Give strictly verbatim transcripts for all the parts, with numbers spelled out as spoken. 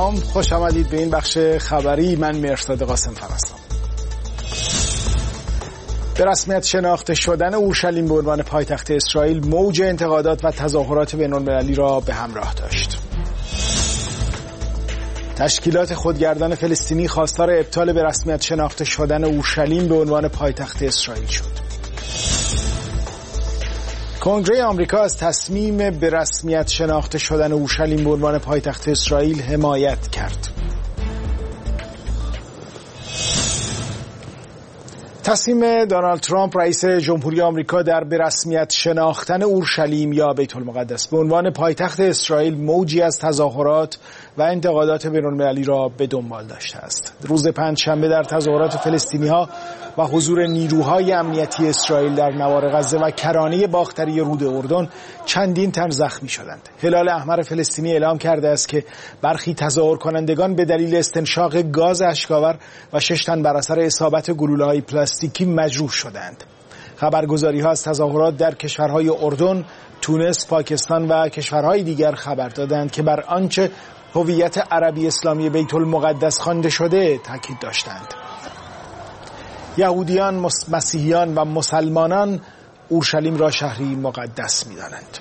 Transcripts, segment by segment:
سلام، خوش آمدید به این بخش خبری. من مرتضی قاسم فرستم. به رسمیت شناخته شدن اورشلیم به عنوان پایتخت اسرائیل موج انتقادات و تظاهرات بین‌المللی را به همراه داشت. تشکیلات خودگردان فلسطینی خواستار ابطال به رسمیت شناخته شدن اورشلیم به عنوان پایتخت اسرائیل شد. کنگره آمریکا از تصمیم به رسمیت شناخته شدن اورشلیم به عنوان پایتخت اسرائیل حمایت کرد. تصمیم دونالد ترامپ رئیس جمهوری آمریکا در به رسمیت شناختن اورشلیم یا بیت المقدس به عنوان پایتخت اسرائیل موجی از تظاهرات و انتقادات بین‌المللی را به دنبال داشته است. روز پنجشنبه در تظاهرات فلسطینی‌ها و حضور نیروهای امنیتی اسرائیل در نوار غزه و کرانه باختری رود اردن چندین تن زخمی شدند. هلال احمر فلسطینی اعلام کرده است که برخی تظاهر کنندگان به دلیل استنشاق گاز اشک‌آور و شش تن بر اثر اصابت گلوله‌های پلاستیکی مجروح شدند. خبرگزاری‌ها از تظاهرات در کشورهای اردن، تونس، پاکستان و کشورهای دیگر خبر دادند که بر آنچه هویت عربی اسلامی بیت المقدس خوانده شده تاکید داشتند. یهودیان، مسیحیان و مسلمانان اورشلیم را شهری مقدس می‌دانند.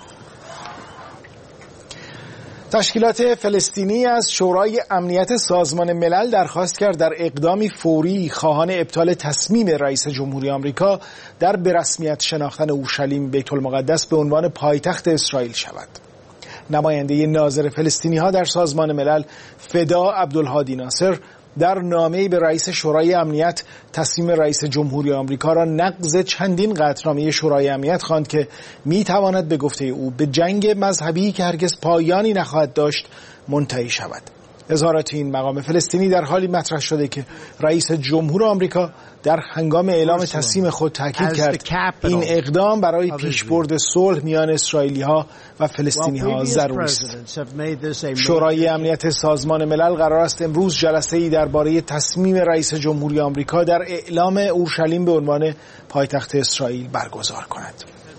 تشکیلات فلسطینی از شورای امنیت سازمان ملل درخواست کرد در اقدامی فوری خواهان ابطال تصمیم رئیس جمهوری آمریکا در به رسمیت شناختن اورشلیم بیت المقدس به عنوان پایتخت اسرائیل شود. نماینده ناظر فلسطینی‌ها در سازمان ملل فدا عبدالهادی ناصر در نامه‌ای به رئیس شورای امنیت تصمیم رئیس جمهوری آمریکا را نقض چندین قطعنامه شورای امنیت خواند که می‌تواند به گفته او به جنگ مذهبی که هرگز پایانی نخواهد داشت منتهی شود. اظهارات این مقام فلسطینی در حالی مطرح شده که رئیس جمهور آمریکا در هنگام اعلام تصمیم خود تاکید کرد این اقدام برای پیشبرد صلح میان اسرائیلی‌ها و فلسطینی‌ها ضروری است. شورای امنیت سازمان ملل قرار است امروز جلسه‌ای درباره تصمیم رئیس جمهوری آمریکا در اعلام اورشلیم به عنوان پایتخت اسرائیل برگزار کند.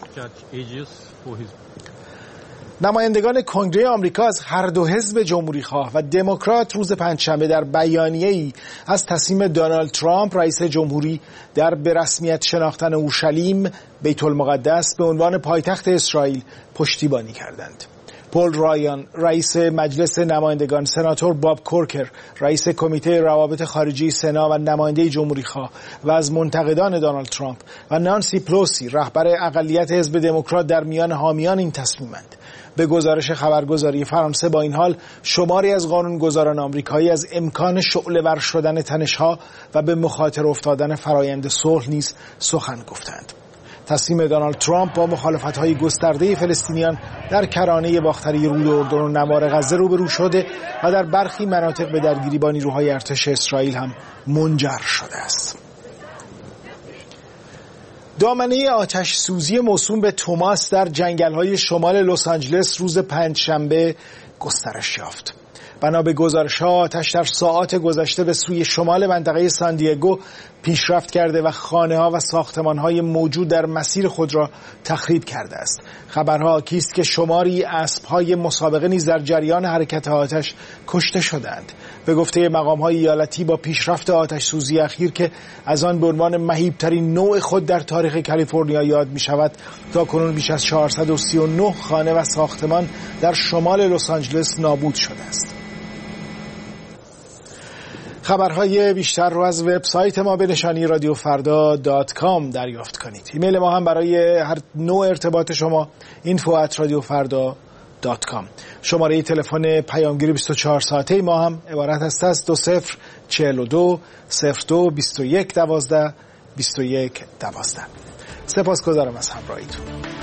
نمایندگان کنگره آمریکا از هر دو حزب جمهوری‌خواه و دموکرات روز پنجشنبه در بیانیه‌ای از تصمیم دونالد ترامپ رئیس جمهوری در به رسمیت شناختن اورشلیم بیت المقدس به عنوان پایتخت اسرائیل پشتیبانی کردند. پول رایان رئیس مجلس نمایندگان، سناتور باب کورکر رئیس کمیته روابط خارجی سنا و نماینده جمهوری‌خواه و از منتقدان دونالد ترامپ و نانسی پلوسی رهبر اقلیت حزب دموکرات در میان حامیان این تصمیمند. به گزارش خبرگزاری فرانسه با این حال شماری از قانونگذاران آمریکایی از امکان شعله‌ور شدن تنش‌ها و به مخاطره افتادن فرایند صلح نیز سخن گفتند. تصمیم دونالد ترامپ با مخالفت‌های گسترده فلسطینیان در کرانه باختری رود اردن و نوار غزه روبرو شده و در برخی مناطق به درگیری با نیروهای ارتش اسرائیل هم منجر شده است. دامنه آتش سوزی موسوم به توماس در جنگل‌های شمال لس آنجلس روز پنجشنبه گسترش یافت. بنا به گزارش‌ها آتش در ساعات گذشته به سوی شمال منطقه سان دیگو پیشرفت کرده و خانه‌ها و ساختمان‌های موجود در مسیر خود را تخریب کرده است. خبرها حاکی است که شماری اسب‌های مسابقه نیز در جریان حرکت آتش کشته شدند. به گفته مقام‌های ایالتی با پیشرفت آتش سوزی اخیر که از آن به عنوان مهیب‌ترین نوع خود در تاریخ کالیفرنیا یاد می‌شود، تاکنون بیش از چهارصد و سی و نه خانه و ساختمان در شمال لس آنجلس نابود شده است. خبرهای بیشتر رو از وبسایت ما به نشانی رادیو فردا دات کام دریافت کنید. ایمیل ما هم برای هر نوع ارتباط شما اینفو ات رادیو فردا دات کام. شماره تلفن پیامگیری بیست و چهار ساعته ما هم عبارت است از دو صفر چهل و دو صفر دو بیست و یک دوازده بیست و یک دوازده. سپاسگزارم از همراهیتون.